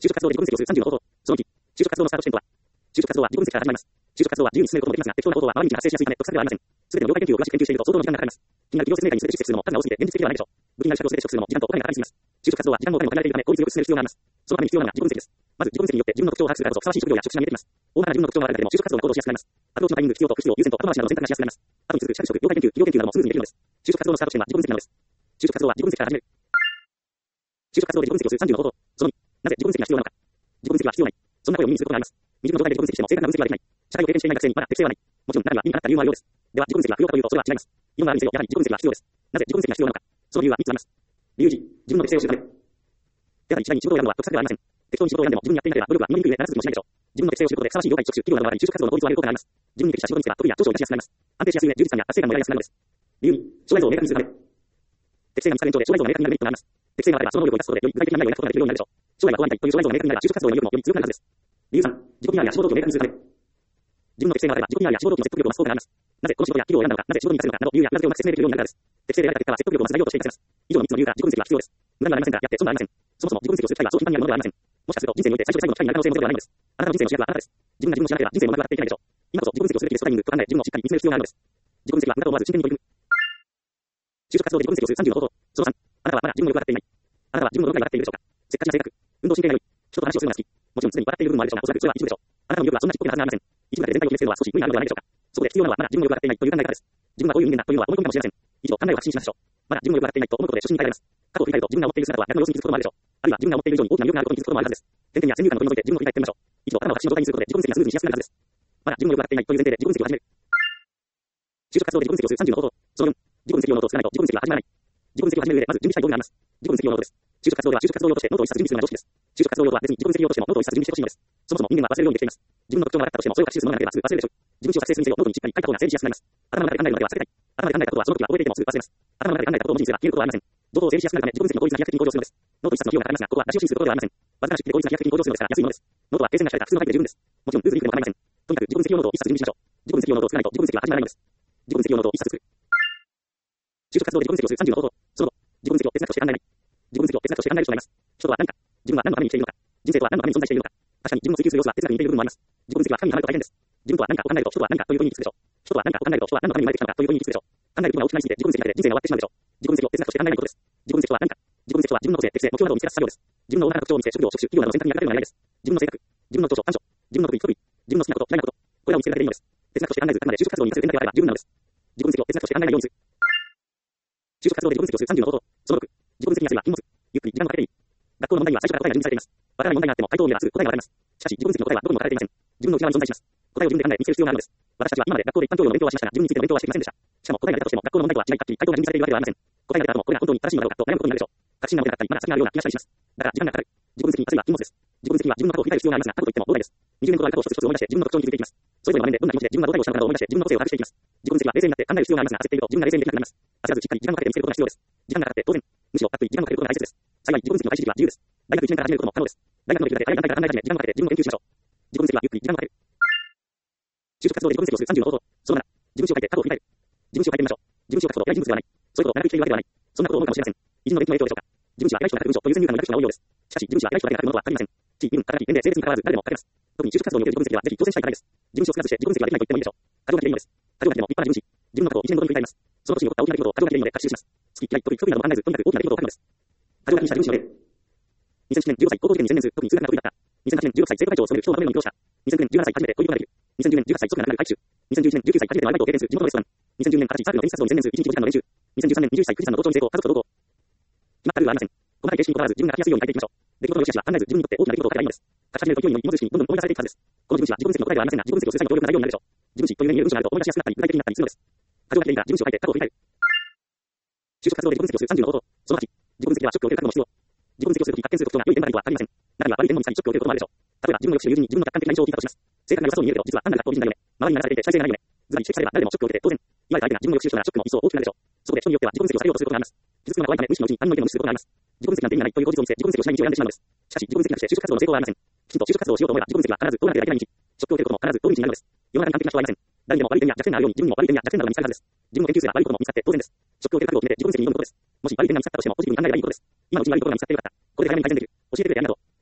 就職活動で自己分析をする30の方法。その2、就職活動のスタート地点とは、就職活動は自己分析から始まります。就職活動は自由に進めることもできますが、適当な行動は周りに発生しやすいため、得策ではありません。すべての業界研究を詳しく研究していると相当の時間がかかります。気になる企業説明会に全て出席するのも数が多すぎて現実的ではないでしょう。武器になる資格を全て取得するのも時間とお金がかかりすぎます。就職活動は時間もお金も限られているため効率よく進める必要があります。そのために必要なのが自己分析です。まず自己分析によって自分の特徴を把握するからこそふさわしい職業や職種が見えてきます。大まかな自分の特徴があるだけでも就職活動の行動をしやすくなります。アプローチのタイミング、必要と不必要、優先と後回しなどの選択がしやすくなります。後に続く社会職、業界研究、企業研究などもスムーズにできるのです。就職活動のスタート地点は自己分析なのです。就職活動は自己分析から始める。就職活動で自己分析をする30の方法。その2、なぜ自己分析が必要なのか。自己分析は必要ない。そんな声を耳にすることがあります。未熟の状態で自己分析しても正確な分析はできない。社会を経験していない学生にまだ適性はない。もちろん中には意味がなかった理由もあるようです。では自己分析が不要かというとそれは違います。異論があるにせよやはり自己分析は必要です。なぜ自己分析が必要なのか。その理由は3つあります。理由1、自分の適性を知るため。やはり一概に仕事を選ぶのは得策ではありません。適当に仕事を選んでも自分にやっていなければ努力は見えにくい上必ずしもしないでしょう。自分の適性を知ることでふさわしい業界職種、企業などがあり就職活動の効率を上げる効果があります。自分に適した仕事に就けば特技や長所を生かしやすくなります。安定しやすい上充実感や達成感も得られやすくなるのです。理由2、将来像を明確にするため。適性が見つかる延長で将来像が明確になるメリットがあります。適性があればその能力を生かすことでより具体的な内容を描くことができるようになるでしょう。将来は不安定という将来像が明確になれば就職活動の意欲もより強くなるはずです。理由3、自己 PR や仕事動機を明確にするため。自分の適性があれば自己 PR や仕事動機の説得力を増す効果があります。なぜこの仕事や企業を選んだのか、なぜ仕事に活かせるのかなど理由や裏付けをうまく説明できるようになるからです。適性で得られた結果は説得力を増す材料として活かせます。以上の3つの理由から自己分析が必要です。無駄にはなりませんが、やって損はありません。そもそも自己分析をする機会はそう頻繁にあるものではありません。もしかすると人生において最初で最後の機会になる可能性もゼロではないのです。あなたの人生の主役はあなたです。自分が自分を知らなければ人生もうまくいっていけないでしょう。今こそ自己分析をするべきベストタイミングと考え自分をしっかり見つめる必要があるのです。自己分析は無駄と思わず真剣に取り組む。就職活動で自己分析をする30の方法。その3、あなたはまだ自分の力が分かっていない。あなたは自分の力が分かっているでしょうか。せっかちな性格、運動神経が良い、人と話をするのが好き。もちろん常に分かっている部分もあるでしょうが、おそらくそれは一部でしょう。あなたの魅力はそんなちっぽけなはずがありません。一部だけ全体を決めつけるのは少し無理なのではないでしょうか。そこで必要なのはまだ自分の力が分かっていないという考え方です。自分はどういう人間だというのは思い込みかもしれません。以上、考えを発信しましょう。まだ自分の力が分かっていないと思うことで初心に帰られます。過去を振り返ると自分が持っている姿は逆の様子に気づくこともあるでしょう。あるいは自分が持っている以上に大きな魅力があることに気づくこともあるはずです。点々や先入観の取り除いて自分を振り返ってみましょう。以上、頭を発信の状態にすることで自己分析がスムーズにしやすくなるはずです。まだ自分の力が分かっていないという前提で自己分析を始める。就職活動で自己分析をする30の方法。その4、自己分析用ノートを作らないと自己分析は始まらない。自己分析を始める上でまず準備したいことがあります。自己分析用ノートです。就職活動では就職活動用としてノートを一冊準備するのが常識です。就職活動用とは別に自己分析用としてもノートを一冊準備してほしいのです。そもそも人間は忘れるようにできています。自分の特徴が分かったとしてもそれを学習するのが長ければすぐ忘れるでしょう。自分史を作成するにせよノートにしっかり書いた方が整理しやすくなります。頭の中で考えるのでは避けたい。頭で考えたことはその時は覚えていてもすぐ忘れます。頭の中で考えたことを文字にすれば消えることはありません。情報を整理しやすくなるため自己分析の効率が飛躍的に向上するのです。ノート一冊の費用がかかりますが、ここは出し惜しみすることではありません。わずかな出費で効率が飛躍的に向上するのですから安いものです。ノートは訂正が書かれた普通のタイプで十分です。もちろんルーズリークでも構いません。とにかく自己分析用ノートを一冊準備しましょう。自己分析用ノートを作らないと自己分析は始まらないのです。自己分析用ノートを一冊作る。就職活動で自己分析をする30の方法。その後、自己分析を哲学として考えない。自己分析を哲学として考える人がいます。人とは何か、自分は何のために生きているのか、人生とは何のために存在しているのか。確かに自分を追求する様子は哲学に似ている部分もあります。自己分析は深みにはまると大変です。自分とは何かを考えると人とは何かという問いに行き着くでしょう。人とは何かを考えると人は何のために生まれてきたのかという問いに行き着くでしょう。考えることが大きくなりすぎて自己分析だけで人生が終わってしまうでしょう。自己分析を哲学として考えないことです。自己分析とは何か。自己分析とは自分の個性、適性、目標などを見つけ出す作業です。自分の大きな特徴を見つけ、職業、職種、企業などの選択に役立てるのがないです。自分の性格、自分の長所、短所、自分の得意、不得意、自分の好きなこと、嫌いなこと、これらを見つけるだけでいいのです。哲学として考えず、あくまで就職活動に活かせる選択であれば十分なのです。自己分析を哲学として考えないようにする。就職活動で自己分析をする30の方法。その6、自己分析にやすいは禁物。ゆっくり時間をかけていい。学校の問題には最初から答えが準備されています。わからない問題があっても回答を見ればすぐ答えがわかります。しかし自己分析の答えはどこにも書かれていません。自分の内側に存在します。答えを自分で考え見つける必要があるのです。私たちは今まで学校で一般教養の勉強はしましたが、自分についての勉強はしていませんでした。しかも答えが出たとしても学校の問題とは違い、はっきり回答が準備されているわけではありません。答えが出た後もこれが本当に正しいのだろうかと悩むことになるでしょう。確信が持てなかったり、まだ先があるような気がしたりします。だから時間がかかる。自己分析にやすいは禁物です。自己分析には自分の過去を振り返る必要がありますが、過去といっても膨大です。20年ほどある過去を一つ一つ思い出して自分の特徴に気づいていきます。それぞれの場面でどんな気持ちで自分がどんなことをしたのかを思い出して自分の個性を把握していきます。自己分析は冷静になって考える必要がありますが、焦っていると自分が冷静にできなくなります。焦らずしっかり時間をかけて見つけることが必要です。時間がかかって当然、むしろたっぷり時間をかけることが大切です。幸い自己分析の開始時期は自由です。大学1年から始めることも可能です。大学のレベルで早い段階から考え始め、時間をかけて自分を研究しましょう。自己分析はゆっくり時間をかける。就職活動で自己分析をする30の方法。その7、自分史を書いて過去を振り返る。自分史を書いてみましょう。自分史を書くほど偉い人物ではない。そういうことを長く生きているわけではない。そんなことを思うかもしれません。偉人の勉強の影響でしょうか。自分史は偉い人が書く文章という先入観の抱く人が多いようです。しかし自分史は偉い人だけが書くものは限りません。地位、運、働き、年齢、性別に関わらず誰でも書けます。特に就職活動における自己分析はぜひ挑戦したいからです。自分史を作らずして自己分析はできないと言ってもいいでしょう。過剰書きでいいのです。過剰書きでも立派な自分史。自分のことを1年ごとに振り返ります。その年に起こった大きな出来事を過剰書きでいいので学習します。好き、嫌い、得意、不得意なども考えず、とにかく大きな出来事を書くのです。過剰書きにした自分史の例。2007年15歳、高校受験に専念する。特に数学が得意だった。2008年16歳、生徒会長を務める人をまとめるのに勉強した。2009年17歳、初めて恋人ができる。2010年18歳、卒がなくなる回収。2011年19歳、初めてのアルバイトを経験する。地元のレストラン。2010年20歳、サークルのテニス活動に専念する。1日5時間の練習。2013年21歳、富士山の登頂に成功。家族と同行。決まったルールはありません。細かい形式にこだわらず自分が書きやすいように書いていきましょう。出来事の良し悪しは考えず自分にとって大きな出来事を書けばいいのです。書き始めると勢いに乗り、芋づるしにどんどん思い出されていくはずです。この自分史は自己分析の答えではありませんが、自己分析をする際の協力の材料になるでしょう。自分史という名に言える文章があると思い出しやすくなったり、具体的になったりするのです。過剰書きでいいから自分史を書いて過去を振り返る。就職活動で自己分析をする30の方法。その8、自己分析はショックを受ける覚悟も必要。自己分析をするとき発見する特徴が良い点ばかりとは限りません。中には悪い点も見つかりショックを受けることもあるでしょう。例えば自分のよく知る友人に自分の客観的な印象を聞いたとします。正確な良さそうに見えるけど、実は単なる学校美人だよね。周りに流されていて主体性がないよね。ずばり指摘されれば誰でもショックを受けて当然。言われた相手が自分のよく知る人ならショックも一層大きくなるでしょう。そこで人によっては自己分析を避けようとすることがあります。傷つくのが怖いため無視のうちに他人の意見も無視することがあります。自己分析なんて意味がないという口実を見せ、自己分析をしない道を選んでしまうのです。しかし自己分析なくして就職活動の成功はありません。きちんと就職活動をしようと思えば自己分析は必ず通らなければいけない道。ショックを受けることも必ず通る道になるのです。世の中に完璧な人はいません。誰にでも悪い点や弱点があるように自分にも悪い点や弱点などが見つかるはずです。自分を研究すれば悪いことも見つかって当然です。ショックを受ける覚悟を決めて自己分析に挑むことです。もし悪い点が見つかったとしてもポジティブに考えればいいことです。今のうちに悪いことが見つかってよかった。これで早めに改善できる。教えてくれてありがとう。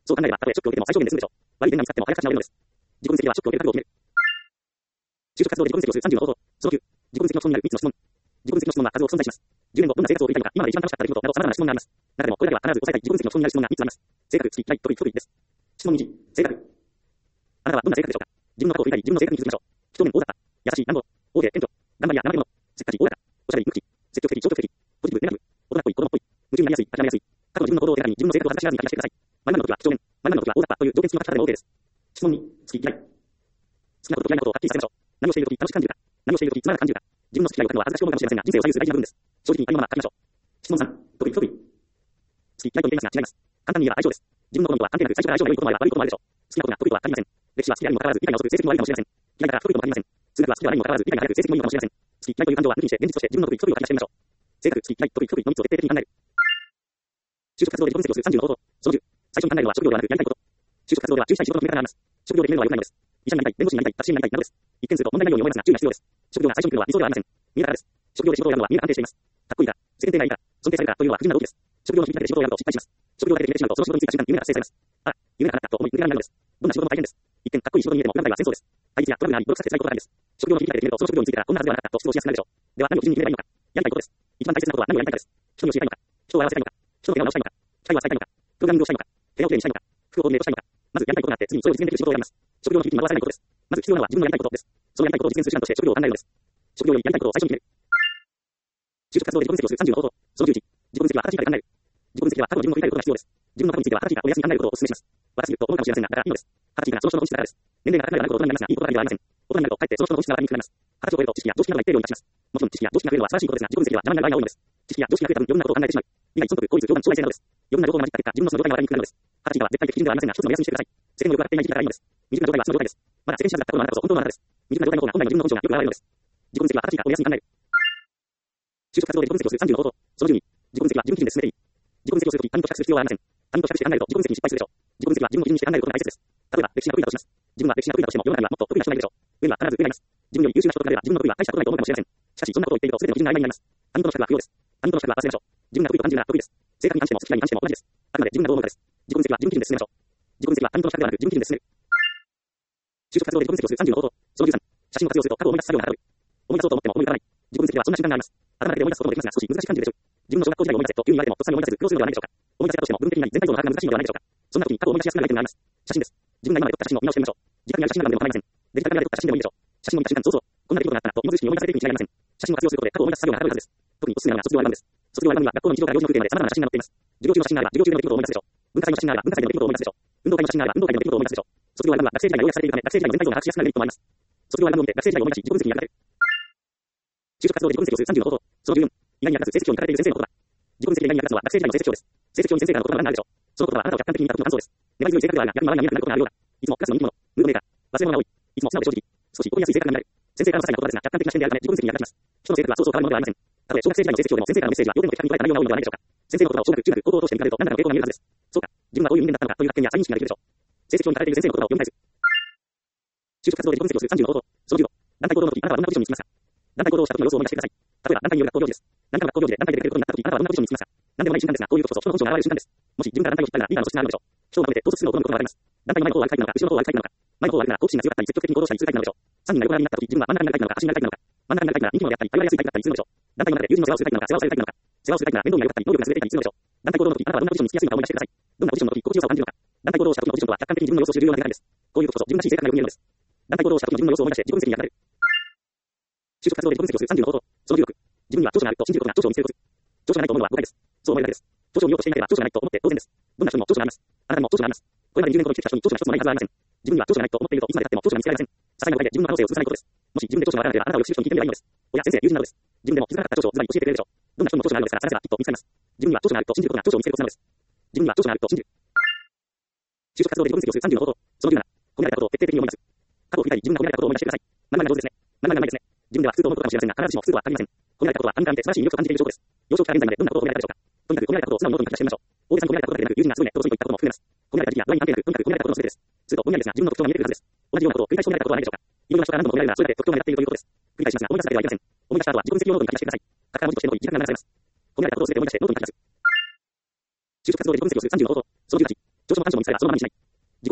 そう考えれば、たとえショックを受けても最小限で済むでしょう。悪い点が見つかっても早く立ち直れるのです。自己分析ではショックを受ける覚悟を決める。就職活動で自己分析をする30の方法。その9、自己分析の基本になる3つの質問。自己分析の質問は数多く存在します。10年後どんな生活を送りたいのか、今まで一番楽しかった出来事など様々な質問があります。中でもこれだけは必ず押さえたい自己分析の基本になる質問が3つあります。性格、好き、嫌い、得意、不得意です。質問2、性格。あなたはどんな性格でしょうか。自分のことを振り返り、自分の性格に気づきましょう。几帳面、大雑把、優しい、乱暴、大手、謙虚、頑張りや怠け者、せっかち、おおらか、おしゃべり、無口、積極的、消極的、ポジティブ、ネガティブ、大人っぽい、子供っぽい、夢中になりやすい、諦めやすい。過去の自分の行動を手がかりに自分の性格を恥ずかしがらずに書き出してください。〇〇の時は几帳面、〇〇の時は大雑把という条件付きの書き方でも OK です。質問2、好き、嫌い。好きなことと嫌いなことをはっきりさせましょう。何をしているとき楽しく感じるか、何をしているときつまらなく感じるか、自分の好き嫌いを書くのは恥ずかしいかもしれませんが、人生を左右する大事な部分です。正直にありのまま書きましょう。質問3、得意、不得意。好き、嫌いと言っていますが違います。簡単に言えば愛情です。自分の好みとは関係なく最初から愛情が良いこともあれば悪いこともあるでしょう。好きなことが得意とは限りません。歴史は好きであるにもかかわらず理解が遅く成績も悪いかもしれません。嫌いだから不得意とも限りません。数学は好きではないにもかかわらず理解が早く成績もいいのかもしれません。好き、嫌いという感情は抜きにして現実として自分の得意、不得意を書き出してみましょう。性格、好き、嫌い、得意、不得意の3つを徹底的に考える。就職活動で自己分析をする30の方法。その10、最初に考えるのは職業ではなくやりたいこと。就職活動では注意したい仕事の決め方があります。職業で決めるのは良くないのです。医者になりたい、弁護士になりたい、タクシーになりたいなどです。一見すると問題ないように思いますが注意が必要です。職業が最初に来るのは理想ではありません。見え方です。職業で仕事をやるのは見えが安定しています。かっこいいから、世間体がいいから、尊敬されるからというのは不純な動機です。職業の響きだけで仕事をやると失敗します。職業だけで決めてしまうとその仕事について瞬間に夢が達成されます。あ、夢が叶ったと思い抜けられないのです。どんな仕事も大変です。一見かっこいい仕事に見えても裏側は戦争です。対立やトラブルがあり、努力させて辛いことがあるんです。職業の響きだけで決めるとその職業についてからこんなはずではなかったと主張しやすくなるでしょう。では何を基準に決めればいいのか。やりたいことです。一番大切なことは何をやりたいかです。人に教えたいのか、人を笑わせたいのか、人の笑顔をしたいのか、機械を扱いたいのか、プログラミングをしたいのか、部屋をきれいにしたいのか、服をコーディネートしたいのか。まずやりたいことがあって次にそれを実現できる仕事をやります。職業の響きに惑わされないことです。まず必要なのは自分のやりたいことです。そのやりたいことを実現する手段として職業を考えるのです。職業よりやりたいことを最初に決める。就職活動で自己分析をする30の方法。その11、自己分析は新しいから考える。自己分析は過去の自分の振り返ることが必要です。自分の過去については新しいからお休み考えることをお勧めします。私に言うと思うかもしれませんが、だからいいのです。新しいからその人の本質だからです。年齢が高いからなるほど大人になりますが、いいことだけではありません。大人になるとかえってその人の本質が分かりにくくなります。20歳を超えると知識や常識などが一定量に達します。もちろん知識や常識が増えるのは素晴らしいことですが、自己分析では邪魔になる場合が多いのです。知識や常識が増えた分、いろんなことを考えてしまう。利害損得、効率、冗談、将来性などです。いろんな情報が混じった結果、自分のその状態が分かりにくくなるのです。20歳は絶対的基準ではありませんが、一つの目安にしてください。世間のよくわかっていない時期だからいいのです。未熟な状態はその状態です。まだ世間知らずだった頃のあなたこそ本当のあなたです。未熟な状態の方が本来の自分の根性がよく現れるのです。自己分析は新しいからお休み考える。就職活動で自己分析をする30の方法。その12、自己分析は自分基準で進めていい。自己分析をするとき他人と比較する必要はありません。他人と比較して考えると自己分析に失敗するでしょう。自己分析は自分の基準にして考えることが大切です。例えば歴史が得意だとします。自分は歴史が得意だとしても世の中にはもっと得意な人がいるでしょう。上には必ず上がいます。自分より優秀な人と比べれば自分の得意は大したことないと思うかもしれません。しかしそんなことを言っていると全ての基準が曖昧になります。他人との比較は不要です。他人との比較は忘れましょう。自分が得意と感じるなら得意です。性格に関しても好き嫌いに関しても同じです。あくまで自分がどう思うかです。自己分析は自分基準で進めましょう。自己分析は他人との比較ではなく自分基準で進める。就職活動で自己分析をする30の方法。その13、写真を活用すると過去を思い出す作業がはかどる。思い出そうと思っても思い浮かばない。自己分析ではそんな瞬間があります。頭だけで思い出すこともできますが少し難しい感じるでしょう。自分の小学校時代を思い出せと急に言われてもとっさに思い出せず苦労するのではないでしょうか。思い出せたとしても文的になり全体像の把握が難しいのではないでしょうか。そんな時に過去を思い出しやすくなるアイテムがあります。写真です。自分が今まで撮った写真を見直してみましょう。自宅にある写真などでも構いません。デジタルカメラで撮った写真でもいいでしょう。写真を見た瞬間、そうそう、こんな出来事があったなと今の意識に思い出されているに違いありません。写真を活用することで過去を思い出す作業がはかどるはずです。特におすすめなのが卒業アルバムです。卒業アルバムには学校の日常から行事の風景まで様々な写真が載っています。授業中の写真があれば授業中の出来事を思い出すでしょう。文化祭の写真があれば文化祭の出来事を思い出すでしょう。運動会の写真があれば運動会の出来事を思い出すでしょう。卒業アルバムは学生時代が要約されているため学生時代の全体像が把握しやすくなるメリットもあります。卒業アルバムを見て学生時代を思い出し自己分析に役立てる。就職活動で自己分析をする30の方法。その14、意外に役立つ成績表に書かれている先生の言葉。自己分析で意外に役立つのは学生時代の成績表です。成績表に先生からの言葉が何でしょう。その言葉はあなたを客観的に見た時の感想です。粘り強い性格ではあるが逆に周りに見えなくなることがあるようだ。いつもクラスの人気者、ムードメーカー、忘れ物が多い。いつも素直で正直、少し怒りやすい性格が見られる。先生からの些細な言葉ですが客観的な視点であるため自己分析に役立ちます。人の性格はそうそう変わるものではありません。たとえ小学生時代の成績表でも先生からのメッセージは要点の的確に捉えた内容が多いのではないでしょうか。先生の言葉を小学、中学、高校を通して見られると何らかの傾向が見えるはずです。そうか、自分はどういう人間だったのかという発見や再認識ができるでしょう。成績表に書かれている先生の言葉を読み返す。就職活動で自己分析をする30の方法。その15、団体行動の時あなたはどんなポジションにつきますか。団体行動をした時の様子を思い出してください。例えば団体による学校行事です。何かの学校行事で団体で出てくることになった時あなたはどんなポジションにつきますか。何でもない瞬間ですがこういうことこそ人の本性が現れる瞬間です。もし自分から団体を引っ張るならリーダーの素質があるのでしょう。人をまとめて統率するのを好むことがわかります。団体の前の方を歩くタイプなのか後ろの方を歩くタイプなのか。前の方を歩くなら好奇心が強かったり積極的に行動したりするタイプなのでしょう。3人が横並びになった時自分は真ん中になるタイプなのか足になるタイプなのか。真ん中になるタイプなら人気者であったり頼りやすいタイプだったりするのでしょう。団体の中で友人の世話をするタイプなのか世話をされるタイプなのか。世話をするタイプなら面倒見が良かったり能力が優れていたりするのでしょう。団体行動の時あなたはどんなポジションにつきやすいのか思い出してください。どんなポジションの時心地よさを感じるのか。団体行動をした時のポジションとは客観的に自分の様子を知る重要な手がかりです。こういうことこそ自分らしい性格がよく見えるのです。団体行動をした時の自分の様子を思い出して自己分析に役立てる。就職活動で自己分析をする30の方法。その16、自分には長所があると信じることが長所を見せること。長所がないと思うのは誤解です。そう思えるだけです。長所を見ようとしていなければ長所がないと思って当然です。どんな人にも長所があります。あなたにも長所があります。これまで20年ほど生きてきた人に長所が一つもないはずはありません。自分には長所がないと思っているといつまで経っても長所が見つけられません。些細な誤解で自分の可能性を潰さないことです。もし自分で長所がわからなければあなたをよく知る人に聞いてみればいいのです。親、先生、友人などです。自分でも気づかなかった長所をズバリ教えてくれるでしょう。どんな人にも長所があるのですから探せばきっと見つかります。自分には長所があると信じることが長所を見せることなのです。自分には長所があると信じる。就職活動で自己分析をする30の方法。その17、込められたことを徹底的に思い出す。過去を振り返り自分が込められたことを思い出してください。何々が上手ですね。何々がうまいですね。自分では普通と思うことかもしれませんが必ずしも普通とは限りません。込められたことは他人から見て素晴らしい魅力を感じている証拠です。幼少期から現在までどんなことを込められたでしょうか。とにかく込められたことを素直にノートに書き出してみましょう。大げさに込められたことだけでなく友人がすごいねとそういったことも含めます。込められた時期や具合に関係なくとにかく込められたことの全てです。するとぼんやりですが自分の特徴が見えてくるはずです。同じようなことを繰り返し込められたことはないでしょうか。いろんな人から何度も込められるならそれだけ特徴が目立っているということです。繰り返しますが思い出さなければいけません。思い出した後は自己分析用ノートに書き出してください。書き方文字としての時間が流されます。込められたことを全て思い出してノートに書き出す。就職活動で自己分析をする30の方法。その18、上司の干渉も見つかればそのままにしない。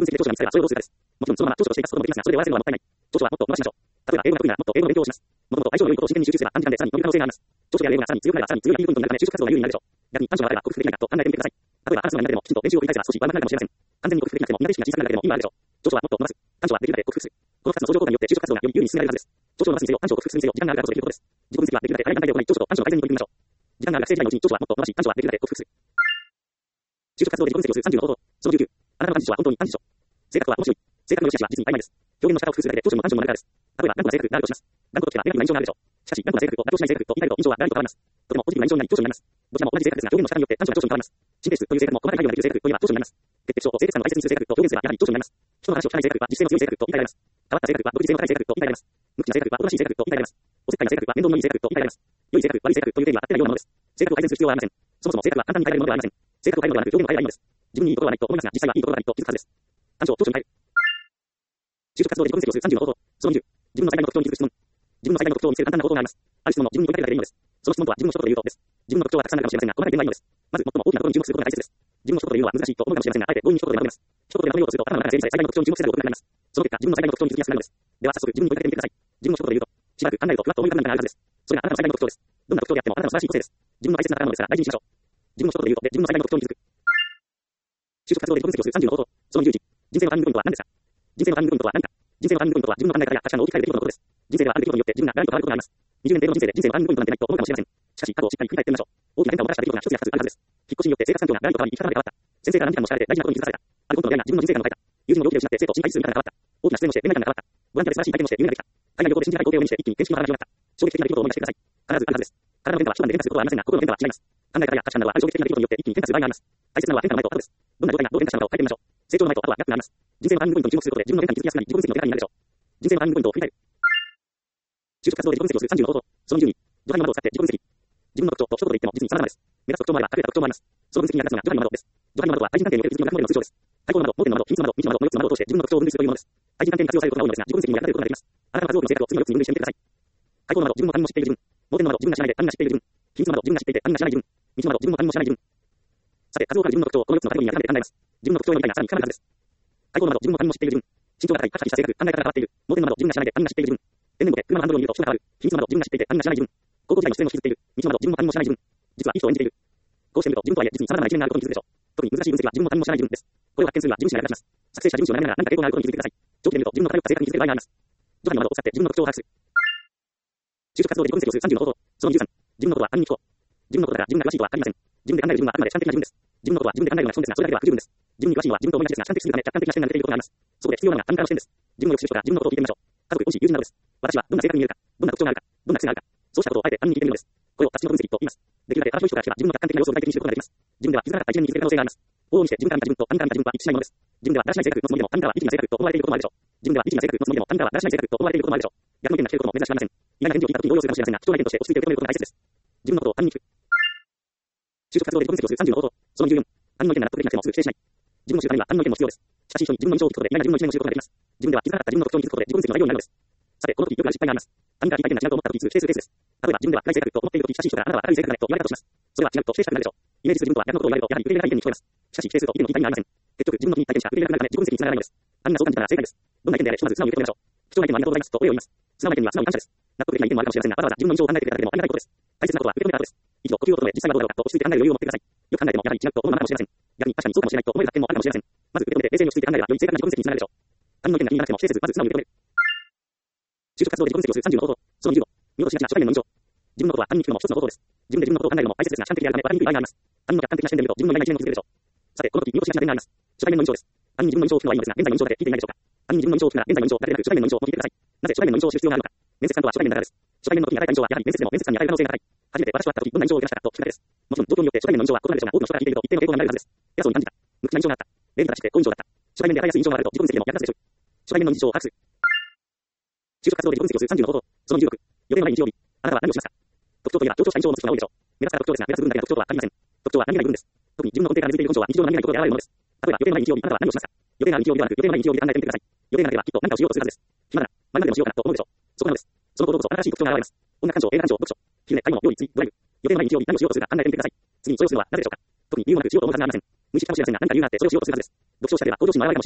析で聴取が見つかれば、それをどうするかです。もちろん、そのまま聴取をしていたすこともできますが、それで終わらせるのはもったいない。聴取はもっと伸ばしましょう。例えば、英語が得意ならもっと英語の勉強をします。もともと相性の良いことを真剣に集中すれば、短時間でさらに伸びる可能性があります。聴取や英語がさらに強くなればさらに強いポイントになるため、就職活動が有利になるでしょう。逆に短所があれば克服できないかと考えてみてください。例えば、話すのが苦手でもきちんと練習を繰り返せば少し上手くなるかもしれません。完全に克服できなくても苦手意識が小さくなるだけでも意味はあるでしょう。長所はもっと伸ばす。短所はできるだけ克服する。この2つの相乗効果によって就職活動がより有利に進められるはずです。長所を伸ばすにせよ、短所を克服するにせよ、時間があるからこそできることです。自己分析はできるだけ早い段階で行い、長所と短所の改善に取り組みましょう。時間がある学生時代のうちに長所はもっと伸ばし、短所はできるだけ克服する。就職活動で自己分析をする30の方法。その19。あなたの短所は本当に短所。性格は面白い。性格の良し悪しは実に曖昧です。表現の仕方を工夫するだけで長所も短所もなるからです。例えば、頑固な性格があるとします。頑固と聞けばネガティブな印象があるでしょう。しかし、頑固な性格と妥協しない性格と言い換えると印象はガラリと変わります。とてもポジティブな印象になり長所になります。どちらも同じ性格ですが、表現の仕方によって短所が長所に変わります。神経質という性格も細かい配慮ができる性格といえば長所になります。潔癖症を清潔さの大切にする性格と表現すればやはり長所になります。人の話を聞かない性格は実践の強い性格と言い換えられます。変わった性格は独自性の高い性格と言い換えられます。無口な性格はおとなしい性格と言い換えられます。おせっかいな性格は面倒のいい性格と言い換えられます。良い性格、悪い性格という定義は合ってないようなものです。性格を改善する必要はありません。そもそも性格は簡単に変えられるものではありません。性格を変えるのではなく表現を変えればいいのです。自分にいいところはないと思いますが、実際はいいところがないと気づくはずです。短所を長所に変える。就職活動で自己分析をする30の方法。その20。自分の最大の特徴に気づく質問。自分の最大の特徴を見つける簡単な方法があります。ある質問も自分に問いかけるだけでいいのです。その質問とは自分の一言で言うとです。自分の特徴はたくさんあるかもしれませんが、細かい点はいいのです。まず最も大きなところに注目することが大切です。自分の一言で言うのは難しいと思うかもしれませんが、あえて強引に一言でまとめます。一言でまとめようとすると、頭の中が整理され、最大の特徴に注目せざるを得なくなります。その結果、自分の最大の特徴に気づきやすくなるのです。では早速自分に問いかけてみてください。自分の一言で言うと、しばらく考えるとふわっと思い浮かんだ何かがあるはずです。それがあなたの最大の特徴です。どんな特徴であってもあなたの素晴らしい個性です。自分の大切な宝物ですから大事にしましょう。自分の一言で言うとで、自分の最大の特徴に気づく。就職活動で自己分析をする30の方法。その21。人生のターニングポイントは何ですか？人生のターニングポイントは何か？人生のターニングポイントは自分の考え方や価値観の大きく変える出来事のことです。人生ではある出来事によって自分がガラリと変わることがあります。20年程度の人生で人生のターニングポイントなんてないと思うかもしれません。しかし過去をしっかり振り返ってみましょう。大きな変化をもたらした出来事が一つや二つあるはずです。引っ越しによって生活環境がガラリと変わり生き方が変わった。先生から何時間も叱られて大事なことに気づかされた。あることの嫌な自分の人生観を変えた。友人の病気で失って生徒を心配する見方が変わった。大きな出演をして恋愛観が変わった。ボランティアで素晴らしい体験をして夢ができた。海外旅行で信じられない光景を目にして一気に天使の話が広がった。衝撃的な出来事を思い出してください。必ずあるはずです。体の変化は手段で変化することはありませんが、心の変化は違います。考え方や価値観などはある衝撃的な出来事によって一気に変化する場合があります。大切なのは変化の前と後です。どんな状態がどう変化したのかを変えてみましょう。成長の前と後は逆になります。人生のターニングポイントに注目することで自分の変化に気づきやすくなり、自己分析の手がかりになるでしょう。人生のターニングポイントを振り返る。就職活動で自己分析をする30の方法。その12。ドライマなどを使って自己分析。自分の特徴と一言で言っても実に様々です。目立つ特徴もあれば隠れた特徴もあります。その分析に役立つのがドライマなどです。ドライマなどは対人関係における自分の学問の通常です。対抗など、盲点など、秘密など、未知などの4つなどを通して自分の特徴を分類するというものです。対人関係に活用されることが多いのですが、自己分析にも役立てることができます。あなたの数多くの性格を次の4つに分類してみてください。対抗など、自分の他人も知っている自分。盲点など、自分が知らないで他人が知っている自分。秘密など、自分が知っていて他人が知らない自分。未知など、自分も他人も知らない自分。さて、数多くある自分の特徴をこの4つのカテゴリーに当てはめて考えます。自分の特徴を読みたいがさらに深まるはずです。対抗など、自分も他人も知っている自分。身長が高い、価値観した性格、考え方が変わっている。盲点など、自分が知らないで他人が知っている自分。天然ボケ、車のハンドルを見ると人が変わる。秘密など、自分が知っていて他人が知らない自分。高校時代の出演を引きずっている。未知など、自分も他人も知らない自分。実は、いい人を演じている。こうしてみると、自分とはいえ実に様々な一面があることに気づくでしょう。特に難しい分析は自分も他人も知らない自分です。これを発見するには自分史が役立ちます。作成者自分史を並べながら何か傾向があることに気づいてください。長期で見ると自分の偏った性格に気づける場合があります。ドラマなどを使って自分の特徴を把握する。就職活動で自己分析をする30の方法。その13。自分のことは他人に聞こう。自分のことだから自分が詳しいとは限りません。自分で考える自分はあくまで主観的な自分です。自分のことは自分で考えるのが基本ですが、それだけでは不十分です。自分に詳しいのは自分と思いがちですが、主観的すぎるため客観的な視点が出ていることがあります。そこで必要なのが他人からの視点です。自分をよく知る人から自分のことを聞いてみましょう。家族、恩師、友人などです。私はどんな性格に見えるか、どんな特徴があるか、どんな癖があるか、そうしたことをあえて他人に聞いてみるのです。これを私の分析と言います。できるだけ幅広い人から聞けば自分の客観的な要素を具体的に知ることができます。自分では気づかなかった一面に気づける可能性があります。往々にして自分から見た自分と他人から見た自分は一致しないものです。自分ではだらしない性格のつもりでも他人からは律儀な性格と思われていることもあるでしょう。自分では律儀な性格のつもりでも他人からはだらしない性格と思われていることもあるでしょう。逆の意見が聞けることも珍しくありません。意外な返事を聞いた時に動揺するかもしれませんが、貴重な意見として落ち着いて受け止めることが大切です。自分のことを他人に聞く。就職活動で自己分析をする30の方法。その14。他人の意見が納得できなくてもすぐ否定しない。自分の知るためには他人の意見も必要です。しかし人に自分の印象を聞くことで意外な自分の一面を知ることができます。自分では気づかなかった自分の特徴に気づくことで自己分析の材料になるのです。さて、この時よくある失敗があります。他人から聞いた意見が違うと思った時にすぐ否定するケースです。例えば自分では暗い性格と思っている時、親しい人からあなたは明るい性格だねと言われたとします。それは違うと否定したくなるでしょう。イメージする自分とは逆のことを言われるとやはり受け入れられない意見に聞こえます。しかし否定すると意見の言いたいがありません。結局自分の気に入った意見しか受け入れられなくなるため自己分析につながらないのです。他人がそう感じたら正解です。どんな意見であれひとまず素直に受け止めましょう。貴重な意見もありがとうございますとお礼を言います。素直な意見には素直に感謝です。納得できない意見もあるかもしれませんが、わざわざ自分の印象を考えてくれただけでもありがたいことです。大切なことは受け止めた後です。一度呼吸を整え実際はどうだろうかと落ち着いて考える余裕を持ってください。よく考えてもやはり違うと思うままかもしれません。逆に確かにそうかもしれないと思える発見もあるかもしれません。まず受け止めて冷静に落ち着いて考えればより正確な自己分析につながるでしょう。他人の意見が気になっても否定せず、まず素直に受け止める。就職活動で自己分析をする30の方法。その15。見事しがちな初対面の印象。自分のことは他人に聞くのも一つの方法です。自分で自分のことを考えるのも大切ですが、主観的であるため分かりにくい場合があります。他人の客観的な視点で見ると自分の意外な一面を気づけるでしょう。さて、この時見落としがちな点があります。初対面の印象です。他人に自分の印象を聞くのはいいのですが、現在の印象だけ聞いていないでしょうか。他人に自分の印象を聞くなら現在の印象だけでなく初対面の印象を聞いてください。なぜ初対面の印象を知る必要があるのか。面接官とは初対面だからです。初対面の時に与えた印象はやはり面接でも面接官に与える可能性が高い。初めて私と会った時どんな印象を受けましたかと聞くだけです。もちろん状況によって初対面の印象は異なるでしょうが、多くの人から聞いていると一定の傾向が見られるはずです。偉そうに感じた。無口な印象があった。例に正して好印象だった。初対面で与えやすい印象があると自己分析でも役立つでしょう。初対面の日常を把握する。就職活動で自己分析をする30の方法。その16。予定のない日曜日。あなたは何をしますか。特徴といえば強調した印象を持つ人が多いでしょう。目立つから特徴ですが、目立つ部分だけの特徴とはありません。特徴は何気ない部分です。特に自分の根底から根付いている根性は日常の何気ないところで現れるものです。例えば予定のない日曜日、あなたは何をしますか。予定がある日曜日ではなく、予定のない日曜日で考えてみてください。予定がなければきっと何かをしようとするはずです。暇なら、前まででもしようかなと思うでしょう。そこなのです。そのことこそ新しい特徴が現れます。音楽鑑賞、映画鑑賞、読書、昼寝、買い物、料理、釣り、ドライブ。予定のない日曜日何をしようとするか考えてみてください。次にそれをするのはなぜでしょうか。特に理由もなくしようと思うはずがありません。無意識かもしれませんが、何か理由があってそれをしようとするはずです。読書者では向上心も現れるかもしれません。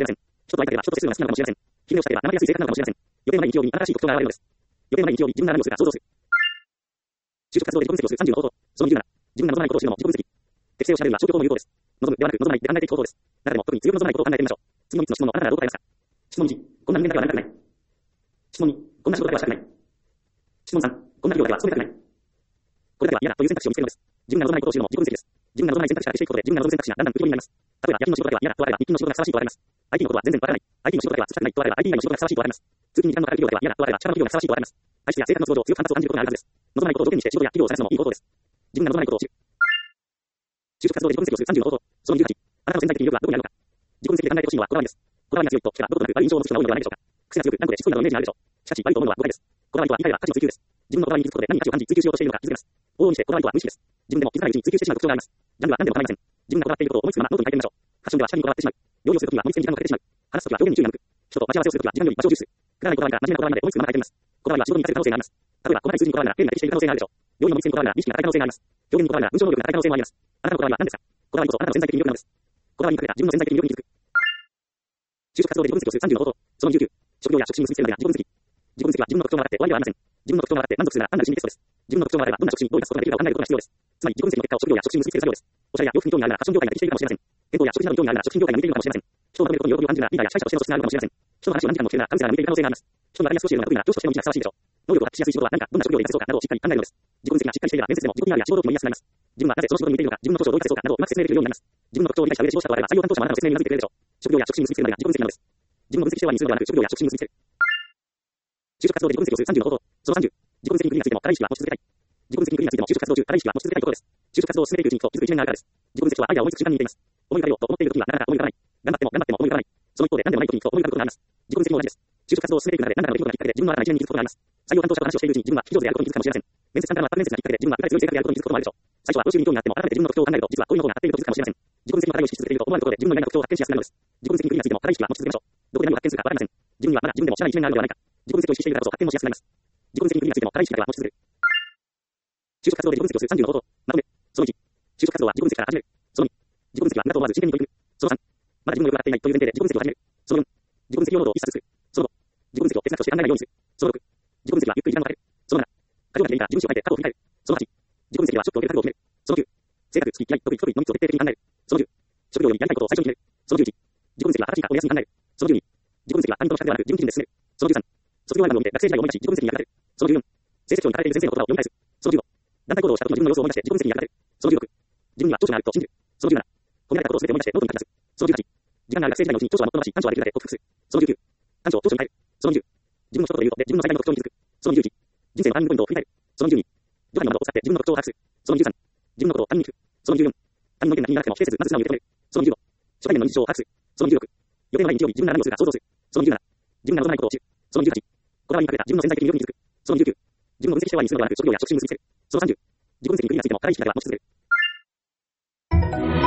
人と相手では人と接するのが好きなのかもしれません。日々をしたでは学びやすい性格なのかもしれません。予定のない日曜日に新しい特徴が現れるのです。予定のない日曜日に自分が何をするか想像する。就職活動で自己分析をする30の方法。その27。自分が望まないことを知るのも自己分析。適性を調べるは消去法の有効です。望むではなく望まないで考えていく方法です。中でも特に強く望まないことを考えてみましょう。次の3つの質問のあなたはどう答えますか？質問1、こんな人間だけはなりたくない。質問2、こんな仕事だけはしたくない。質問3、こんな企業だけは勤めたくない。これだけは嫌だという選択肢を見つけるのです。自分が望まないことを知るのも自己分析です。自分が望まない選択肢がしていくことで自分が望む選択肢がだんだん不要になります。例えば夜勤の仕事だけは嫌だとあれば日勤の仕事がふさわしいとあります。IT のことは全然わからない。IT の仕事だけはしたくないとあれば IT 以外の仕事がふさわしいとあります。通勤に時間のかかる企業だけは嫌だとあれば力の企業がふさわしいとあります。体質や生活の都合上強く反発を感じることがあるはずです。望まないことを条件にして仕事や企業を探すのもいい方法です。自分が望まないことを知る。就職活動で自己分析をする30の方法。その18、あなたの潜在的魅力はどこにあるのか。自己分析で考えてほしいのはこだわりです。こだわりが強いと人はどことなく悪い印象を持つ人が多いのではないでしょうか。癖が強く頑固でしつこいなどのイメージがあるでしょう。しかし悪いと思うのは誤解です。こだわりとは理解は価値の追求です。自分のこだわりに気づくことで何か価値を感じ追求しようとしているのか気づけます。往々にしてこだわりとは無意識です。自分でも気づかないうちに追求してしまう特徴があります。ジャンルは何でも構いません。自分がこだわっていることを思いつくままノートに書いてみましょう。ファッションでは下着にこだわってしまう。料理をするときは盛り付けに時間をかけてしまう。話すときは表現に注意が向く。人と待ち合わせをするときは時間より場所を重視する。くだらないこだわりが真面目なこだわりまで思いつくまま書いてみます。こだわりは仕事に活かせる可能性があります。例えば細かい数字にこだわるならゲームが適している可能性があるでしょう。料理の盛り付けにこだわるなら意識が高い可能性があります。表現にこだわるなら文章能力が高い可能性もあります。あなたのこだわりは何ですか？こだわりこそあなたの潜在的魅力なのです。こだわりに隠れた自分の潜在的魅力に気づく。就職活動で自己分析をする30の方法。その19、職業や職種に結びつけるまでが自己分析。自己分析は自分の特徴が分かって終わりではありません。自分の特徴が分かって満足するなら単なる心理テストです。自分の特徴があればどんな職種にどういったことができるかを考えることが必要です。つまり自己分析の結果を職業や職種に結びつける作業です。おしゃれや洋服に興味があるならファッション業界が適しているかもしれません。健康や食事などに興味があるなら食品業界が向いているかもしれません。人をまとめることに喜びを感じるならリーダーや司会者としての素質があるかもしれません。人の話を何時間も聞けるならカウンセラーが向いている可能性があります。人の中身が少しいるのが得意なら上司としての道がふさわしいでしょう。能力を発揮しやすい仕事は何か、どんな職業で活かせそうかなどをしっかり考えるのです。自己分析がしっかりしていれば面接でも自己 PR や志望動機も言いやすくなります。自分はなぜその仕事に向いているのか、自分の長所をどう活かせそうかなどをうまく説明できるようになります。自分の特徴を理解した上で志望者とあれば採用担当者もあなたの説明にうなずいてくれるでしょう。職業や職種に結びつけるまでが自己分析なのです。自分の分析して終わりにするのではなく職業や職種に結びつける。就職活動で自己分析をする30の方法。その30、自己分析に不利なついても課題意識は持ち続けたい。自己分析に不利なついても就職活動中課題意識は持ち続けたいことです。就職活動を進めていくうちにと気づく一面があるからです。自己分析とはアイデアを思いつく瞬間に似ています。思い浮かべようと思っているときにはなかなか思い浮かばない。頑張っても頑張っても思い浮かばない。その一方で何でもないときに思い浮かぶことがあります。自己分析も同じです。就職活動を進めていく中で何らかの出来事がきっかけで自分の新たな一面に気づくことがあります。採用担当者と話をしているうちに自分は非常であることに気づくかもしれません。面接官からの面接がきっかけで自分は理解強い性格であることに気づくこともあるでしょう。最初は報酬に興味があっても改めて自分の特徴を考えると実はこういうのが合っていると気づくかもしれません。自己分析の課題を意識し続けていると思わぬところで自分の意外な特徴を発見しやすくなるのです。自己分析に不利なついても課題意識は持ち続けましょう。どこで何を発見するかわかりません。自分にはまだ自分でも知らない一面があるのではないか。自己分析を意識しているからこそ発見もしやすくなります。自己分析に不利なついても課題意識だけは持ち続ける。就職活動で自己分析をする30の方法。まとめ。その1、就職活動は自己分析から始める。その2、自己分析はあなたと思わず真剣に取り組む。その3、まだ自分の力が合っていないという前提で自己分析を始める。その4、自己分析用ノートを一冊作る。その5、自己分析を哲学として考えないようにする。その6、自己分析はゆっくり時間をかける。その7、過剰な経験から自分史を書いて過去を振り返る。その8、自己分析ではショックを受ける覚悟を決める。その9、性格、好き、嫌い、得意、不得意の3つを徹底的に考える。その10、職業よりやりたいことを最初に決める。その11、自己分析は正しいかを目安に考える。その12、自己分析は他人との比較ではなく自分基準で進める。その13、卒業アルバムを見て学生時代を思い出し自己分析に役立てる。その14、成績表に書かれている先生の言葉を読み返す。その15、団体行動をした時の自分の様子を思い出して自己分析に役立てる。その16、自分には長所があると信じる。その17、褒められたことを全て思い出してノートに書き出す。その18、時間がある学生時代のうちに長所は最もし、短所はできるだけ克服する。その19、短所を長所に変える。その20、自分の一言で言うことで自分の最大の特徴に気づく。その21、人生のターニングポイントを振り返る。その22、どこにものを使って自分の特徴を把握する。その23、自分のことを他人に聞く。その24、他人の意見が気になっても否定せずまず素直に受け止める。その25、初対面の日常を把握する。その26、予定のない日曜日自分が何をするか想像する。その27、自分が望まないことを知る。その28、こだわりに隠れた自分の潜在的魅力に気づく。その29、自分の分析して終わりにするのではなく職業や職種に結びつける。その30、自己分析に不利なついても課題意識だけは持ち続ける。